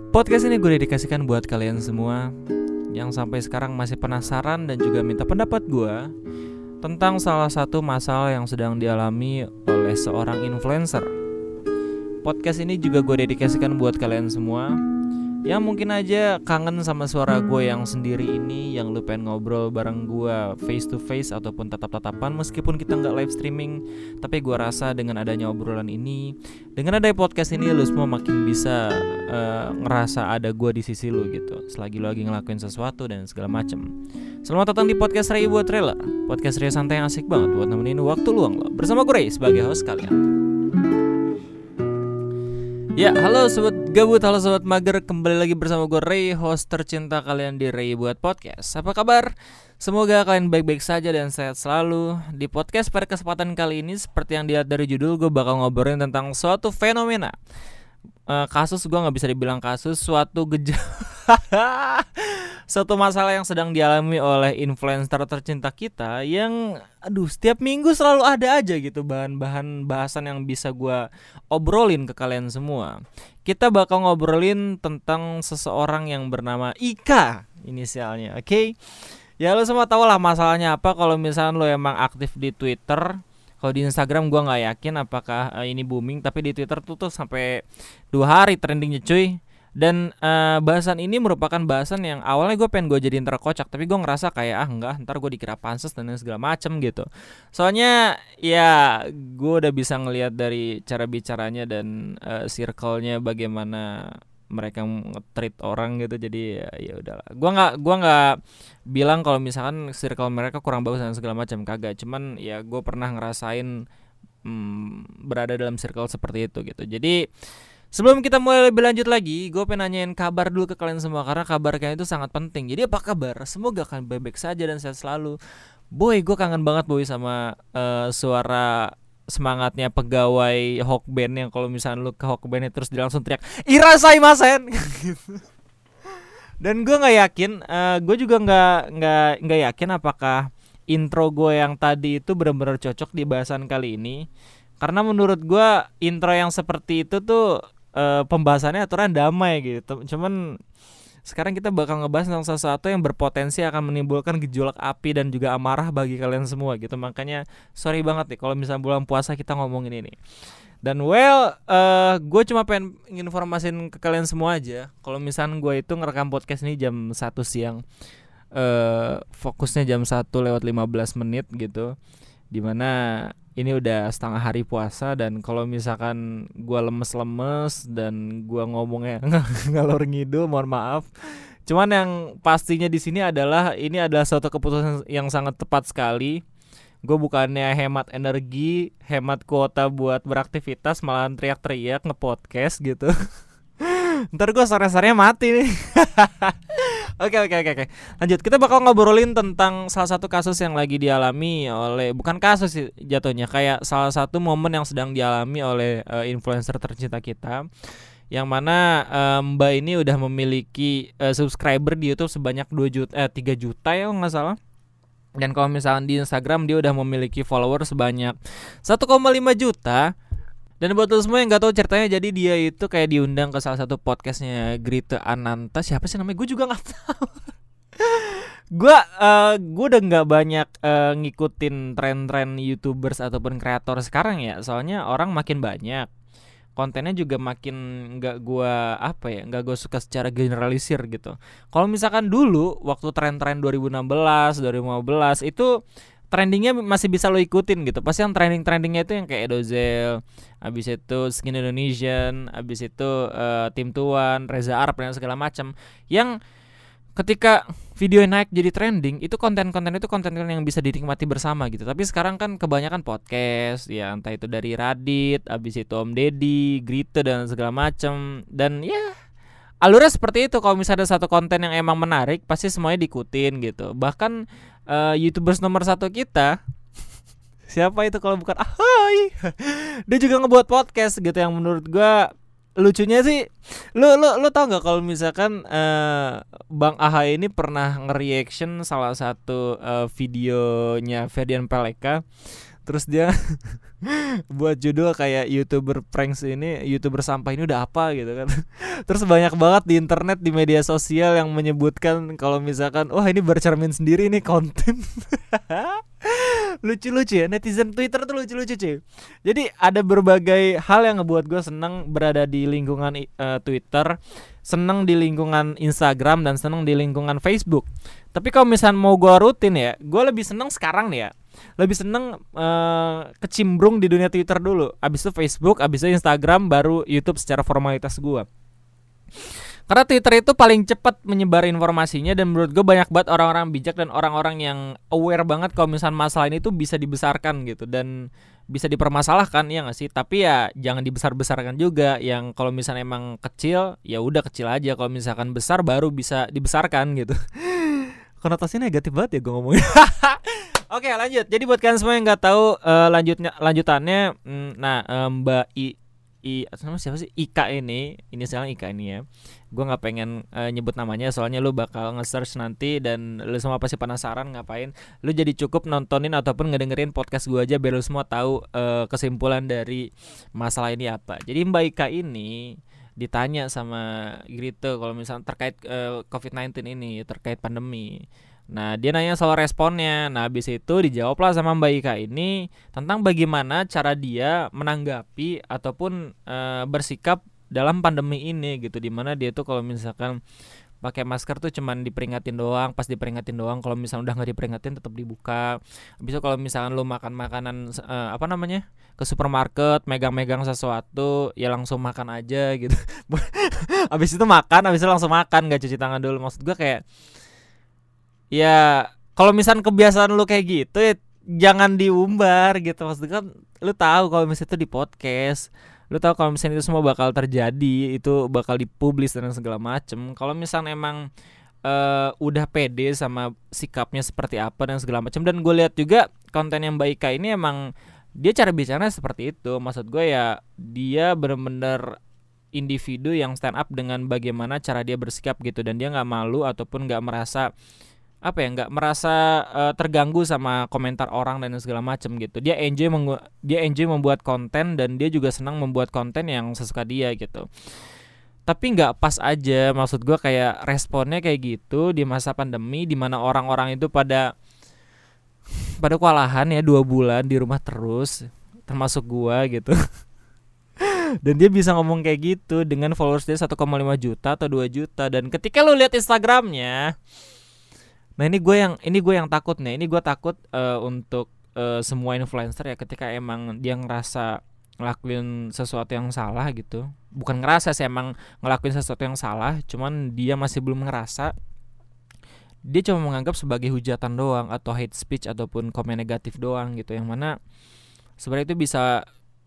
Podcast ini gue dedikasikan buat kalian semua yang sampai sekarang masih penasaran dan juga minta pendapat gue tentang salah satu masalah yang sedang dialami oleh seorang influencer. Podcast ini juga gue dedikasikan buat kalian semua yang mungkin aja kangen sama suara gue yang sendiri ini, yang lu pengen ngobrol bareng gue face to face ataupun tatap-tatapan meskipun kita gak live streaming. Tapi gue rasa dengan adanya obrolan ini, dengan adanya podcast ini, lu semua makin bisa ngerasa ada gue di sisi lu gitu selagi lu lagi ngelakuin sesuatu dan segala macem. Selamat datang di podcast Ray buat trailer. Podcast Ray santai yang asik banget buat nemenin waktu luang lo. Bersama gue Ray sebagai host kalian. Ya, halo sobat gabut, halo sobat mager, kembali lagi bersama gue Ray, host tercinta kalian di Ray buat podcast. Apa kabar? Semoga kalian baik-baik saja dan sehat selalu. Di podcast pada kesempatan kali ini, seperti yang dilihat dari judul, gue bakal ngobrolin tentang suatu fenomena. Kasus, gue gak bisa dibilang kasus, suatu suatu masalah yang sedang dialami oleh influencer tercinta kita yang setiap minggu selalu ada aja gitu bahan-bahan bahasan yang bisa gue obrolin ke kalian semua. Kita bakal ngobrolin tentang seseorang yang bernama Ika inisialnya, oke? Ya lo semua tau lah masalahnya apa kalau misalnya lo emang aktif di Twitter. Kalau di Instagram gue gak yakin apakah ini booming, tapi di Twitter tuh sampai 2 hari trendingnya cuy. Dan bahasan ini merupakan bahasan yang awalnya gue pengen gue jadiin terkocak, tapi gue ngerasa kayak enggak, ntar gue dikira panses dan segala macem gitu. Soalnya ya gue udah bisa ngelihat dari cara bicaranya dan circle-nya bagaimana mereka nge-treat orang gitu. Jadi ya udahlah. Gua nggak bilang kalau misalkan circle mereka kurang bagus dan segala macam, kagak. Cuman ya gue pernah ngerasain berada dalam circle seperti itu gitu. Jadi sebelum kita mulai lebih lanjut lagi, gue pengen nanyain kabar dulu ke kalian semua karena kabar kalian itu sangat penting. Jadi apa kabar? Semoga kalian baik-baik saja dan sehat selalu. Boy, gue kangen banget boy sama suara semangatnya pegawai Hokben yang kalau misalnya lu ke Hokben terus dia langsung teriak irasaimasen gitu. Dan gue nggak yakin, gue juga nggak yakin apakah intro gue yang tadi itu benar-benar cocok di bahasan kali ini. Karena menurut gue intro yang seperti itu tuh pembahasannya aturan damai gitu. Cuman sekarang kita bakal ngebahas tentang sesuatu yang berpotensi akan menimbulkan gejolak api dan juga amarah bagi kalian semua gitu. Makanya sorry banget nih kalau misalnya bulan puasa kita ngomongin ini. Dan gue cuma pengen informasin ke kalian semua aja. Kalau misalnya gue itu ngerekam podcast ini jam 1 siang, fokusnya jam 1:15 gitu. Dimana ini udah setengah hari puasa, dan kalau misalkan gue lemes-lemes dan gue ngomongnya ngalor ngidul, mohon maaf. Cuman yang pastinya di sini adalah ini adalah suatu keputusan yang sangat tepat sekali. Gue bukannya hemat energi, hemat kuota buat beraktivitas, malahan teriak-teriak nge-podcast gitu. Ntar gue sore-sorenya mati nih. Oke. Lanjut, kita bakal ngobrolin tentang salah satu kasus yang lagi dialami oleh, bukan kasus sih jatuhnya, kayak salah satu momen yang sedang dialami oleh influencer tercinta kita, yang mana Mbak ini udah memiliki subscriber di YouTube sebanyak 3 juta ya nggak salah. Dan kalau misalnya di Instagram dia udah memiliki follower sebanyak 1,5 juta. Dan buat lo semua yang gak tahu ceritanya, jadi dia itu kayak diundang ke salah satu podcastnya Grita Ananta. Siapa sih namanya? Gue juga gak tahu. Gue udah gak banyak ngikutin tren-tren YouTubers ataupun kreator sekarang ya. Soalnya orang makin banyak, kontennya juga makin gak gue suka secara generalisir gitu. Kalau misalkan dulu waktu tren-tren 2016, 2015 itu trendingnya masih bisa lo ikutin gitu. Pasti yang trendingnya itu yang kayak Edozel, abis itu Skin Indonesian, abis itu Tim Tuan, Reza Arab dan segala macam. Yang ketika video naik jadi trending, itu konten-konten yang bisa dinikmati bersama gitu. Tapi sekarang kan kebanyakan podcast, ya entah itu dari Radit, abis itu Om Deddy, Grita dan segala macam. Dan ya alurnya seperti itu. Kalau misalnya ada satu konten yang emang menarik, pasti semuanya diikutin gitu. Bahkan YouTubers nomor 1 kita siapa itu kalau bukan Ahai, dia juga ngebuat podcast gitu yang menurut gua lucunya sih. Lu tau nggak kalau misalkan Bang Ahai ini pernah nge-reaction salah satu videonya Ferdian Paleka Terus dia buat judul kayak YouTuber pranks ini, YouTuber sampah ini udah apa gitu kan. Terus banyak banget di internet, di media sosial yang menyebutkan kalau misalkan wah ini bercermin sendiri ini konten. Lucu-lucu ya, netizen Twitter tuh lucu-lucu cuy. Jadi ada berbagai hal yang ngebuat gue seneng berada di lingkungan Twitter, seneng di lingkungan Instagram, dan seneng di lingkungan Facebook. Tapi kalau misalnya mau gue rutin ya, gue lebih seneng sekarang nih ya, lebih seneng kecimbrung di dunia Twitter dulu, abis itu Facebook, abis itu Instagram, baru YouTube secara formalitas gue. Karena Twitter itu paling cepat menyebar informasinya, dan menurut gue banyak banget orang-orang bijak dan orang-orang yang aware banget kalau misalnya masalah ini tuh bisa dibesarkan gitu dan bisa dipermasalahkan, ya nggak sih? Tapi ya jangan dibesar-besarkan juga. Yang kalau misalnya emang kecil ya udah kecil aja, kalau misalkan besar baru bisa dibesarkan gitu. Konotasinya negatif banget ya gue ngomongin. Oke, lanjut. Jadi buat kalian semua yang nggak tahu lanjutannya, Mbak nama siapa sih? Ika ini sekarang Ika ini ya. Gue nggak pengen nyebut namanya, soalnya lu bakal nge-search nanti dan lu semua pasti penasaran ngapain. Lu jadi cukup nontonin ataupun ngedengerin podcast gue aja biar lu semua tahu kesimpulan dari masalah ini apa. Jadi Mbak Ika ini ditanya sama Grito kalau misalnya terkait COVID-19 ini, terkait pandemi. Nah, dia nanya soal responnya. Nah, habis itu dijawablah sama Mbak Ika ini tentang bagaimana cara dia menanggapi ataupun bersikap dalam pandemi ini gitu. Dimana dia tuh kalau misalkan pakai masker tuh cuman diperingatin doang, pas diperingatin doang. Kalau misalnya udah nggak diperingatin tetap dibuka. Habis itu kalau misalkan lu makan makanan ke supermarket, megang-megang sesuatu, ya langsung makan aja gitu. Habis itu langsung makan, nggak cuci tangan dulu. Maksud gue kayak, ya kalau misalnya kebiasaan lu kayak gitu ya jangan diumbar gitu. Maksudnya kan lu tahu kalau misalnya itu di podcast, lu tahu kalau misalnya itu semua bakal terjadi, itu bakal dipublis dan segala macem. Kalau misalnya emang udah pede sama sikapnya seperti apa dan segala macam. Dan gue lihat juga konten yang Mbak Ika ini emang dia cara bicaranya seperti itu. Maksud gue ya dia benar-benar individu yang stand up dengan bagaimana cara dia bersikap gitu, dan dia nggak malu ataupun nggak merasa nggak merasa terganggu sama komentar orang dan segala macam gitu. Dia enjoy membuat konten, dan dia juga senang membuat konten yang sesuka dia gitu. Tapi nggak pas aja, maksud gue kayak responnya kayak gitu di masa pandemi, di mana orang-orang itu pada kewalahan ya 2 bulan di rumah terus, termasuk gue gitu. Dan dia bisa ngomong kayak gitu dengan followers dia 1,5 juta atau 2 juta. Dan ketika lu lihat Instagramnya, nah ini gue yang takut nih. Ini gue takut untuk semua influencer ya, ketika emang dia ngerasa ngelakuin sesuatu yang salah gitu. Bukan ngerasa sih, emang ngelakuin sesuatu yang salah, cuman dia masih belum ngerasa. Dia cuma menganggap sebagai hujatan doang atau hate speech ataupun komen negatif doang gitu, yang mana sebenarnya itu bisa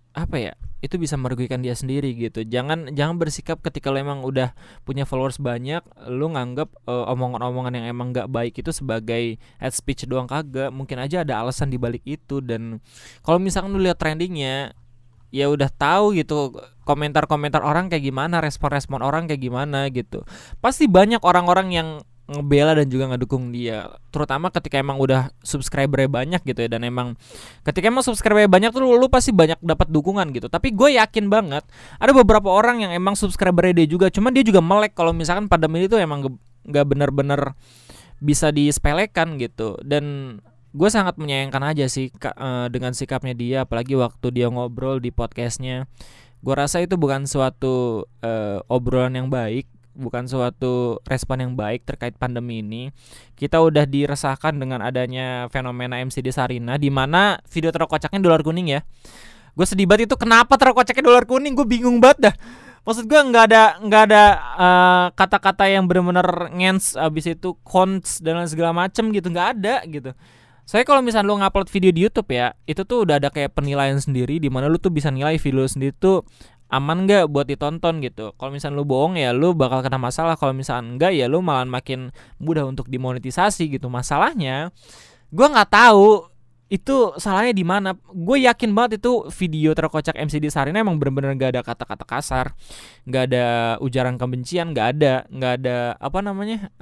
itu bisa merugikan dia sendiri gitu. Jangan bersikap ketika lo emang udah punya followers banyak, lo nganggap omongan-omongan yang emang gak baik itu sebagai hate speech doang. Kagak, mungkin aja ada alasan di balik itu. Dan kalau misalkan lo lihat trendingnya, ya udah tahu gitu komentar-komentar orang kayak gimana, respon-respon orang kayak gimana gitu. Pasti banyak orang-orang yang ngebela dan juga ngedukung dia, terutama ketika emang udah subscribernya banyak gitu ya. Dan emang ketika emang subscribernya banyak tuh lu pasti banyak dapat dukungan gitu. Tapi gue yakin banget ada beberapa orang yang emang subscribernya dia juga, cuman dia juga melek kalau misalkan pandemi itu emang gak bener-bener bisa disepelekan gitu. Dan gue sangat menyayangkan aja sih dengan sikapnya dia, apalagi waktu dia ngobrol di podcastnya. Gue rasa itu bukan suatu obrolan yang baik, bukan suatu respon yang baik terkait pandemi ini. Kita udah diresahkan dengan adanya fenomena MCD Sarina, di mana video terkocaknya dolar kuning ya. Gue sedih banget itu, kenapa terkocaknya dolar kuning, gue bingung banget dah. Maksud gue nggak ada kata-kata yang benar-benar ngens, abis itu cons dan segala macem gitu, nggak ada gitu. Saya kalau misalnya lu ngupload video di YouTube ya, itu tuh udah ada kayak penilaian sendiri, di mana lu tuh bisa nilai video sendiri tuh aman gak buat ditonton gitu. Kalau misalnya lu bohong ya lu bakal kena masalah. Kalau misalnya enggak ya lu malah makin mudah untuk dimonetisasi gitu. Masalahnya gue nggak tahu itu salahnya di mana. Gue yakin banget itu video terkocak MCD Sarina emang benar-benar gak ada kata-kata kasar, gak ada ujaran kebencian, gak ada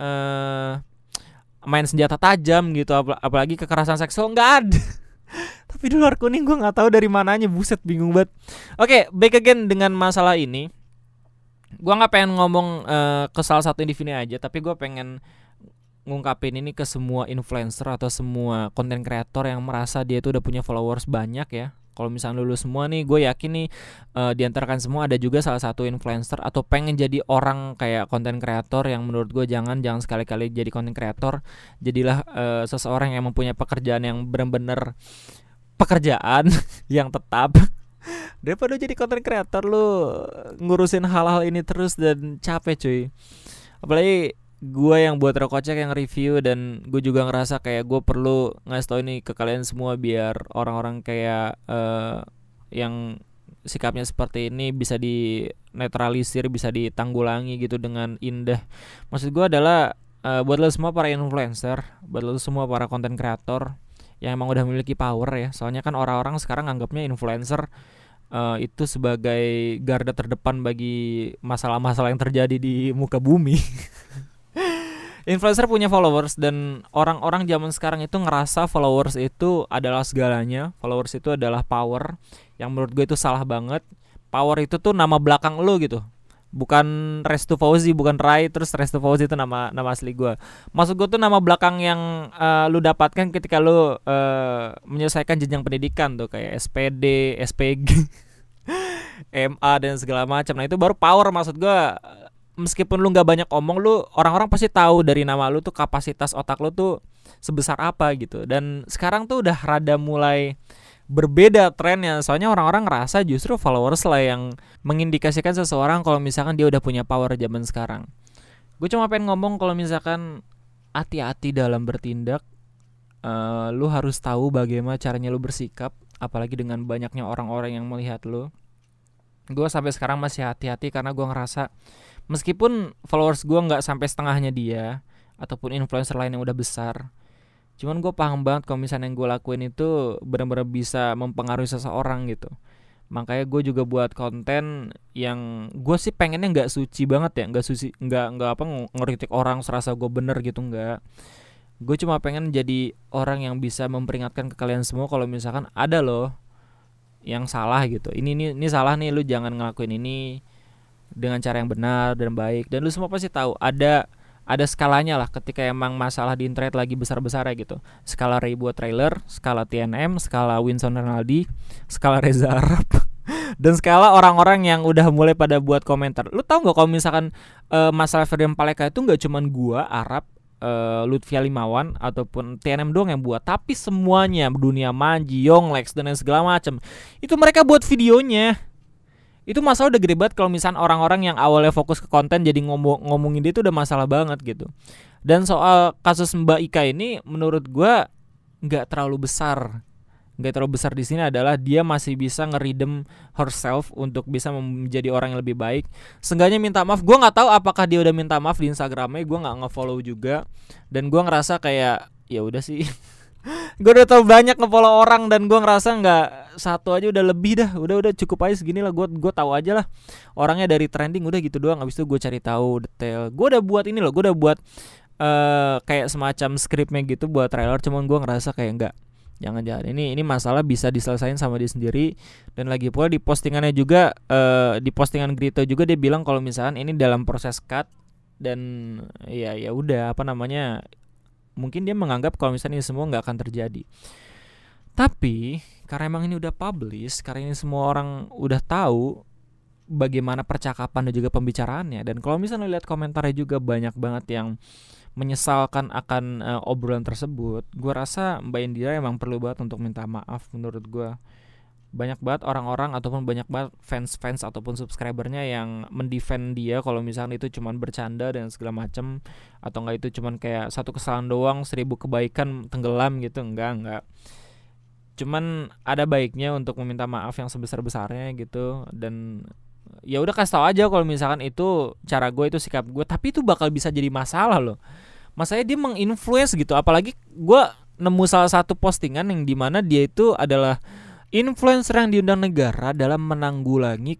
main senjata tajam gitu, apalagi kekerasan seksual, nggak ada. Tapi di luar kuning gue nggak tahu dari mananya, buset bingung banget. Oke, back again dengan masalah ini. Gue nggak pengen ngomong ke salah satu individu aja, tapi gue pengen ngungkapin ini ke semua influencer atau semua konten kreator yang merasa dia itu udah punya followers banyak ya. Kalau misalnya lu semua nih, gue yakin nih di antara kan semua ada juga salah satu influencer atau pengen jadi orang kayak konten kreator yang menurut gue jangan sekali-kali jadi konten kreator. Jadilah seseorang yang mempunyai pekerjaan yang benar-benar pekerjaan yang tetap. Daripada jadi konten kreator lu ngurusin hal-hal ini terus dan capek cuy. Apalagi gue yang buat Rokocek yang review, dan gue juga ngerasa kayak gue perlu ngasih tau ini ke kalian semua biar orang-orang kayak yang sikapnya seperti ini bisa dinetralisir, bisa ditanggulangi gitu dengan indah. Maksud gue adalah buat lo semua para influencer, buat lo semua para konten kreator yang emang udah memiliki power ya. Soalnya kan orang-orang sekarang anggapnya influencer itu sebagai garda terdepan bagi masalah-masalah yang terjadi di muka bumi. Influencer punya followers, dan orang-orang zaman sekarang itu ngerasa followers itu adalah segalanya. Followers itu adalah power, yang menurut gue itu salah banget. Power itu tuh nama belakang lo gitu, bukan Restu Fauzi, bukan Rai terus Restu Fauzi itu nama asli gue. Maksud gue tuh nama belakang yang lu dapatkan ketika lu menyelesaikan jenjang pendidikan tuh, kayak SPD, SPG, MA dan segala macam. Nah itu baru power. Maksud gue, meskipun lu nggak banyak omong, lu orang-orang pasti tahu dari nama lu tuh kapasitas otak lu tuh sebesar apa gitu. Dan sekarang tuh udah rada mulai berbeda trennya. Soalnya orang-orang ngerasa justru followers lah yang mengindikasikan seseorang kalau misalkan dia udah punya power zaman sekarang. Gue cuma pengen ngomong kalau misalkan hati-hati dalam bertindak. Lu harus tahu bagaimana caranya lu bersikap, apalagi dengan banyaknya orang-orang yang melihat lu. Gue sampai sekarang masih hati-hati karena gue ngerasa meskipun followers gue gak sampai setengahnya dia ataupun influencer lain yang udah besar, cuman gue paham banget kalau misalnya yang gue lakuin itu benar-benar bisa mempengaruhi seseorang gitu. Makanya gue juga buat konten yang gue sih pengennya gak suci banget ya, gak apa ngeritik orang serasa gue bener gitu, enggak. Gue cuma pengen jadi orang yang bisa memperingatkan ke kalian semua kalau misalkan ada loh yang salah gitu. Ini salah nih, lu jangan ngelakuin ini dengan cara yang benar dan baik. Dan lu semua pasti tahu ada skalanya lah ketika emang masalah di internet lagi besar-besarnya gitu. Skala Ray buat trailer, skala TNM, skala Winston Ronaldi, skala Reza Arab, dan skala orang-orang yang udah mulai pada buat komentar. Lu tahu nggak kalau misalkan masalah Ferdian Paleka itu nggak cuman gua Arab, Lutfia Limawan ataupun TNM doang yang buat, tapi semuanya, Dunia Manji, Yonglex dan segala macam, itu mereka buat videonya. Itu masalah udah gede banget kalau misalnya orang-orang yang awalnya fokus ke konten jadi ngomongin dia itu udah masalah banget gitu. Dan soal kasus Mbak Ika ini menurut gue nggak terlalu besar. Nggak terlalu besar di sini adalah dia masih bisa ngeridem herself untuk bisa menjadi orang yang lebih baik. Seenggaknya minta maaf. Gue nggak tahu apakah dia udah minta maaf di Instagramnya. Gue nggak nge-follow juga. Dan gue ngerasa kayak ya udah sih. Gue udah tau banyak nge-follow orang dan gue ngerasa nggak satu aja udah lebih dah, udah cukup aja segini lah. Gue tahu aja lah orangnya dari trending, udah gitu doang. Abis itu gue cari tahu detail. Gue udah buat ini loh, gue udah buat kayak semacam skripnya gitu buat trailer. Cuman gue ngerasa kayak enggak, jangan ini masalah bisa diselesain sama dia sendiri. Dan lagi pula di postingannya juga, di postingan Grito juga dia bilang kalau misalkan ini dalam proses cut. Dan ya udah apa namanya, mungkin dia menganggap kalau misalnya ini semua nggak akan terjadi. Tapi karena emang ini udah publish, karena ini semua orang udah tahu bagaimana percakapan dan juga pembicaraannya. Dan kalau misalnya lihat komentarnya juga banyak banget yang menyesalkan akan obrolan tersebut. Gue rasa Mbak Indira emang perlu banget untuk minta maaf. Menurut gue banyak banget orang-orang ataupun banyak banget fans ataupun subscribernya yang mendefend dia kalau misalnya itu cuman bercanda dan segala macem, atau enggak itu cuman kayak satu kesalahan doang 1000 kebaikan tenggelam gitu. Enggak. Cuman ada baiknya untuk meminta maaf yang sebesar-besarnya gitu. Dan ya udah kasih tau aja kalau misalkan itu cara gue, itu sikap gue, tapi itu bakal bisa jadi masalah loh. Masalahnya dia menginfluence gitu. Apalagi gue nemu salah satu postingan yang dimana dia itu adalah influencer yang diundang negara dalam menanggulangi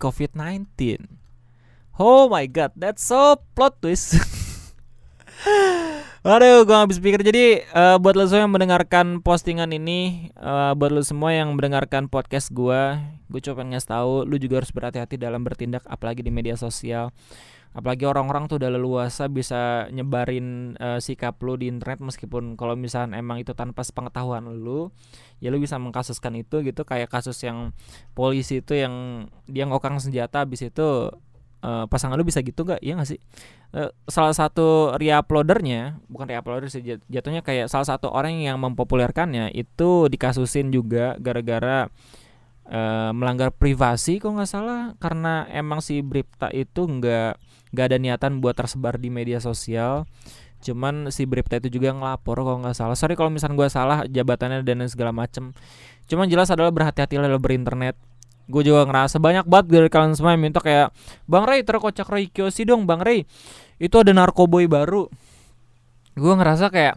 COVID-19. Oh my god, that's so plot twist. Aduh, gue habis pikir. Jadi buat lo semua yang mendengarkan postingan ini, buat lo semua yang mendengarkan podcast gue coba pengen ngasih tahu, lu juga harus berhati-hati dalam bertindak, apalagi di media sosial. Apalagi orang-orang tuh udah leluasa bisa nyebarin sikap lu di internet, meskipun kalau misalnya emang itu tanpa sepengetahuan lu, ya lu bisa mengkasuskan itu gitu. Kayak kasus yang polisi itu yang dia ngokang senjata, habis itu pasangan lu bisa gitu gak? Iya gak sih? Salah satu reuploadernya, bukan reuploader sih, jatuhnya kayak salah satu orang yang mempopulerkannya itu dikasusin juga gara-gara melanggar privasi kok nggak salah, karena emang si Bripta itu nggak ada niatan buat tersebar di media sosial. Cuman si Bripta itu juga ngelapor kalau nggak salah. Sorry kalau misalnya gue salah jabatannya dan segala macem. Cuman jelas adalah berhati-hatilah dalam berinternet. Gue juga ngerasa banyak banget dari kalian semua yang minta kayak, Bang Ray terkocak Ray Kiyoshi dong Bang Ray, itu ada narkoboy baru. Gue ngerasa kayak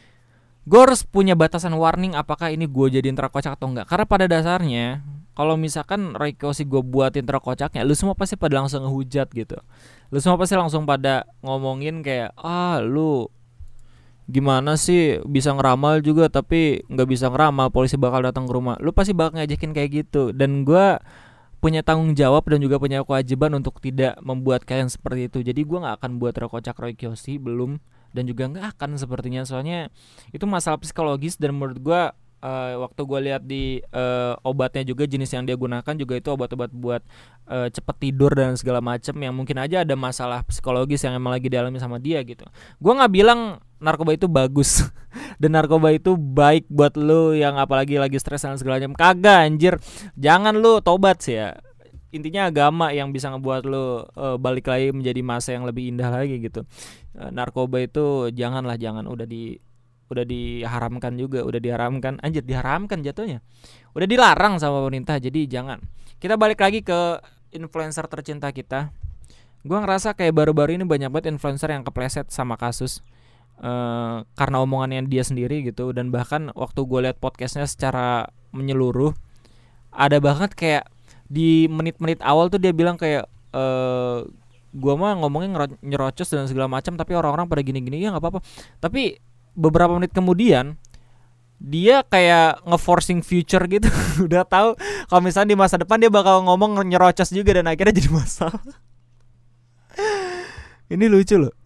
gue harus punya batasan warning, apakah ini gue jadiin terkocak atau enggak. Karena pada dasarnya kalau misalkan Ray Kiyoshi gue buatin terkocaknya, lu semua pasti pada langsung ngehujat gitu. Lu semua pasti langsung pada ngomongin kayak, lu gimana sih bisa ngeramal juga tapi nggak bisa ngeramal, polisi bakal datang ke rumah. Lu pasti bakal ngajakin kayak gitu. Dan gue punya tanggung jawab dan juga punya kewajiban untuk tidak membuat kalian seperti itu. Jadi gue nggak akan buat terkocak Ray Kiyoshi, belum, dan juga nggak akan sepertinya. Soalnya itu masalah psikologis, dan menurut gue waktu gue lihat di obatnya juga, jenis yang dia gunakan juga itu obat-obat buat cepet tidur dan segala macem, yang mungkin aja ada masalah psikologis yang emang lagi dialami sama dia gitu. Gue nggak bilang narkoba itu bagus dan narkoba itu baik buat lu yang apalagi lagi stres dan segala macam. Kagak anjir, jangan lu tobat sih ya. Intinya agama yang bisa ngebuat lu balik lagi menjadi masa yang lebih indah lagi gitu. Narkoba itu jangan, udah diharamkan juga, udah diharamkan, anjir diharamkan jatuhnya, udah dilarang sama pemerintah, jadi jangan. Kita balik lagi ke influencer tercinta kita. Gue ngerasa kayak baru-baru ini banyak banget influencer yang kepleset sama kasus karena omongannya dia sendiri gitu. Dan bahkan waktu gue lihat podcastnya secara menyeluruh, ada banget kayak di menit-menit awal tuh dia bilang kayak gue mah ngomongnya nyerocos dan segala macam, tapi orang-orang pada gini-gini, ya nggak apa-apa. Tapi beberapa menit kemudian dia kayak nge-forcing future gitu. Udah tahu kalau misalnya di masa depan dia bakal ngomong nyerocos juga, dan akhirnya jadi masalah. Ini lucu loh.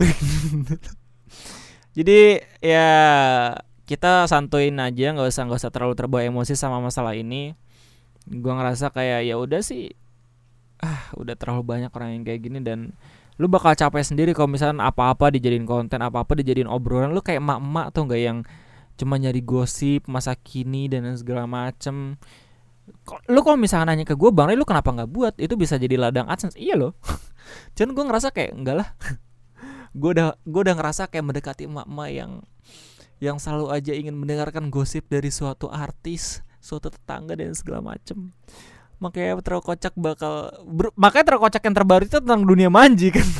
Jadi ya kita santuin aja, nggak usah terlalu terbawa emosi sama masalah ini. Gue ngerasa kayak ya udah sih, udah terlalu banyak orang yang kayak gini, dan lu bakal capek sendiri kalau misalnya apa-apa dijadiin konten, apa-apa dijadiin obrolan. Lu kayak emak-emak tuh nggak, yang cuma nyari gosip masa kini dan segala macem. Lu kalau misalnya nanya ke gue, Bang Ray lu kenapa nggak buat, itu bisa jadi ladang AdSense. Iya loh. Cuman gue ngerasa kayak enggak lah. gue udah ngerasa kayak mendekati emak-emak yang selalu aja ingin mendengarkan gosip dari suatu artis, suatu tetangga dan segala macem. Makanya terkocak makanya terkocak yang terbaru itu tentang dunia manji kan.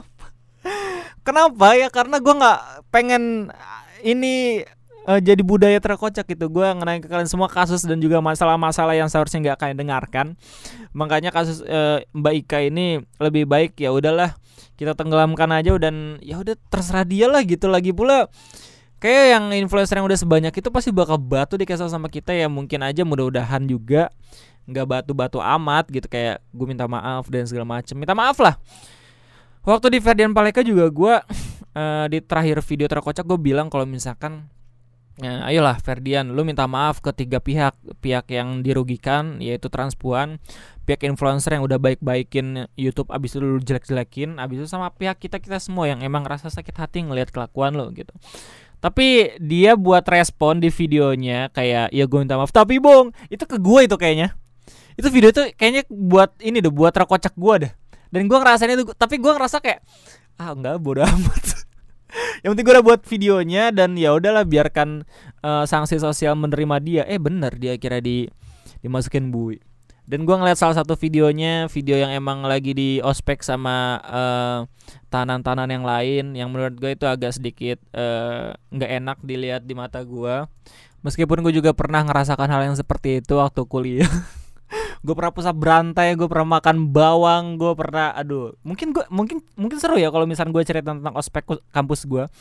Kenapa ya? Karena gue nggak pengen ini jadi budaya terkocak gitu. Gue ngenai ke kalian semua kasus dan juga masalah-masalah yang seharusnya nggak kalian dengarkan. Makanya kasus Mbak Ika ini lebih baik ya udahlah kita tenggelamkan aja, dan ya udah terserah dia lah gitu. Lagi pula kayak yang influencer yang udah sebanyak itu pasti bakal batu di kesel sama kita ya. Mungkin aja, mudah-mudahan juga nggak batu-batu amat gitu. Kayak gue minta maaf dan segala macem. Minta maaf lah. Waktu di Ferdian Paleka juga gue di terakhir video terkocak gue bilang kalau misalkan ayolah Ferdian, lu minta maaf ke 3 pihak yang dirugikan, yaitu Transpuan, pihak influencer yang udah baik-baikin YouTube, abis itu lu jelek-jelekin, abis itu sama pihak kita semua yang emang rasa sakit hati ngelihat kelakuan lo gitu. Tapi dia buat respon di videonya kayak, ya gue minta maaf tapi Bong, itu ke gue itu kayaknya. Itu video itu kayaknya buat ini deh, buat terkocak gue dah. Dan gue ngerasain itu, tapi gue ngerasa kayak enggak, bodo amat. Yang penting gue udah buat videonya, dan ya udahlah biarkan sanksi sosial menerima dia. Bener dia kira dimasukin bui. Dan gue ngeliat salah satu videonya, video yang emang lagi di ospek sama tahanan-tahanan yang lain, yang menurut gue itu agak sedikit nggak enak dilihat di mata gue. Meskipun gue juga pernah ngerasakan hal yang seperti itu waktu kuliah. Gue pernah pusat berantai, gue pernah makan bawang, gue pernah, mungkin seru ya kalau misalnya gue cerita tentang ospek kampus gue.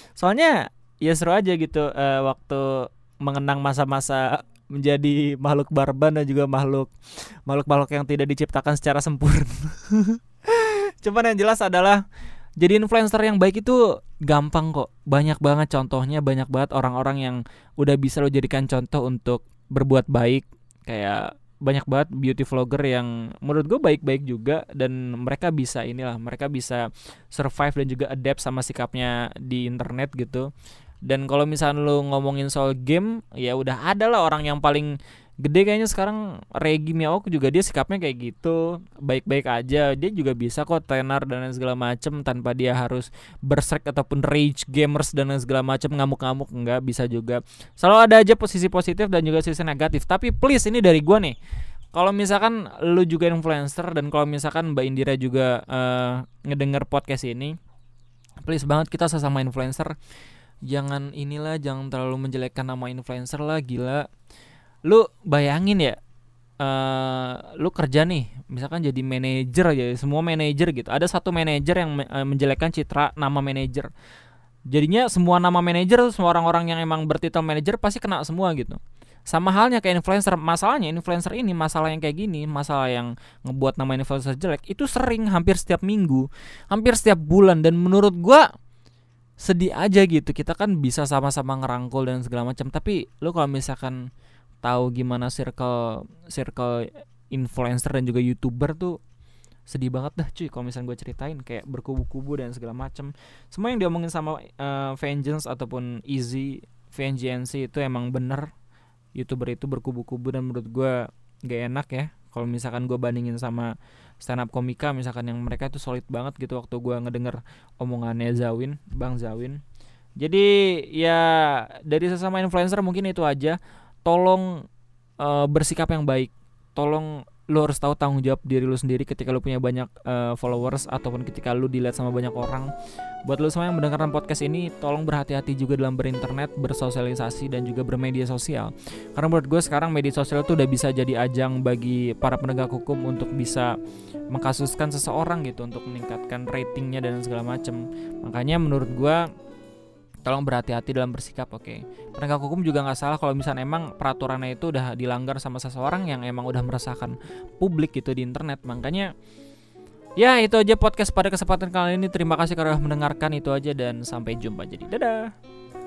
Soalnya ya seru aja gitu waktu mengenang masa-masa menjadi makhluk barban dan juga makhluk yang tidak diciptakan secara sempurna. Cuman yang jelas adalah jadi influencer yang baik itu gampang kok. Banyak banget contohnya, banyak banget orang-orang yang udah bisa lo jadikan contoh untuk berbuat baik. Kayak banyak banget beauty vlogger yang menurut gue baik-baik juga, dan mereka bisa mereka bisa survive dan juga adapt sama sikapnya di internet gitu. Dan kalau misalnya lo ngomongin soal game, ya udah ada lah orang yang paling gede kayaknya sekarang, Regi Miaok juga dia sikapnya kayak gitu, baik-baik aja. Dia juga bisa kok tenar dan lain segala macem tanpa dia harus berserk ataupun rage gamers dan lain segala macem, ngamuk-ngamuk, enggak, bisa juga. Selalu ada aja posisi positif dan juga sisi negatif. Tapi please, ini dari gua nih, kalau misalkan lu juga influencer dan kalau misalkan Mbak Indira juga ngedenger podcast ini, please banget, kita sesama influencer jangan terlalu menjelekkan nama influencer lah, gila. Lu bayangin ya, lu kerja nih, misalkan jadi manajer aja, semua manajer gitu. Ada satu manajer yang menjelekkan citra nama manajer. Jadinya semua nama manajer, semua orang-orang yang emang bertitel manajer pasti kena semua gitu. Sama halnya kayak influencer. Masalahnya influencer ini, masalah yang kayak gini, masalah yang ngebuat nama influencer jelek, itu sering, hampir setiap minggu, hampir setiap bulan. Dan menurut gua sedih aja gitu. Kita kan bisa sama-sama ngerangkul dan segala macam, tapi lu kalau misalkan tahu gimana circle influencer dan juga YouTuber tuh, sedih banget dah cuy kalau misalnya gue ceritain, kayak berkubu-kubu dan segala macam. Semua yang diomongin sama Vengeance ataupun Easy VNGNC itu emang bener, YouTuber itu berkubu-kubu. Dan menurut gue gak enak ya kalau misalkan gue bandingin sama stand up komika misalkan, yang mereka itu solid banget gitu waktu gue ngedenger omongannya Bang Zawin. Jadi ya dari sesama influencer mungkin itu aja. Tolong bersikap yang baik. Tolong lu harus tahu tanggung jawab diri lu sendiri ketika lu punya banyak followers ataupun ketika lu dilihat sama banyak orang. Buat lu semua yang mendengarkan podcast ini, tolong berhati-hati juga dalam berinternet, bersosialisasi dan juga bermedia sosial. Karena menurut gue sekarang media sosial tuh udah bisa jadi ajang bagi para penegak hukum untuk bisa mengkasuskan seseorang gitu, untuk meningkatkan ratingnya dan segala macam. Makanya menurut gue tolong berhati-hati dalam bersikap, oke. Penegak hukum juga nggak salah kalau misalnya emang peraturannya itu udah dilanggar sama seseorang yang emang udah meresahkan publik gitu di internet. Makanya ya itu aja podcast pada kesempatan kali ini. Terima kasih karena mendengarkan, itu aja dan sampai jumpa. Jadi dadah.